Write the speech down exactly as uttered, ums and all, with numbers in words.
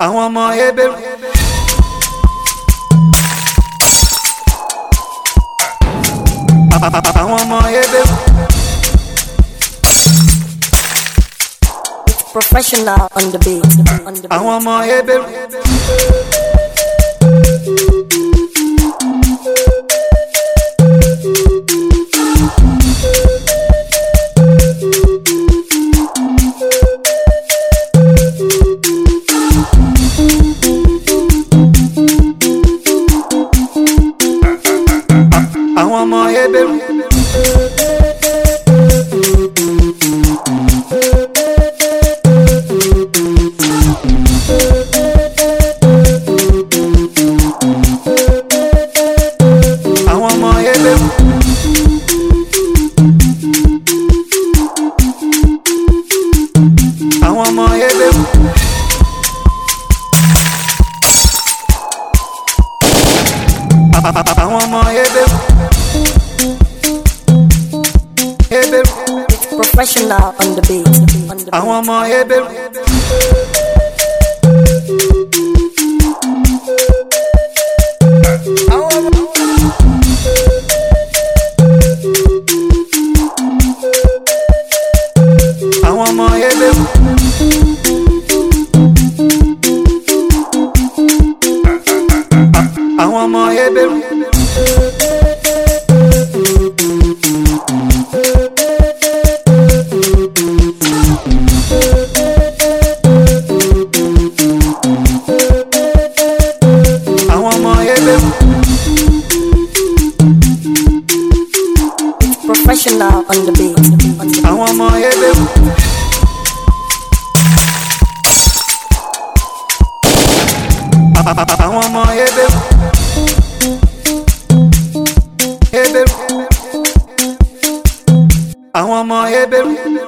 àwọn ọmọ Hebrew. àwọn ọmọ Hebrew. Professional on the beat. On the beat. àwọn ọmọ Hebrew. àwọn ọmọ Hebrew. àwọn ọmọ Hebrew. àwọn ọmọ Hebrew. àwọn ọmọ Hebrew. Hebrew. Professional on the beat. On the beat. àwọn ọmọ Hebrew. àwọn ọmọ Hebrew. àwọn ọmọ Hebrew. àwọn ọmọ Hebrew. Professional on the beat. On the beat. àwọn ọmọ Hebrew. àwọn ọmọ Hebrew. Hebrew. àwọn ọmọ Hebrew.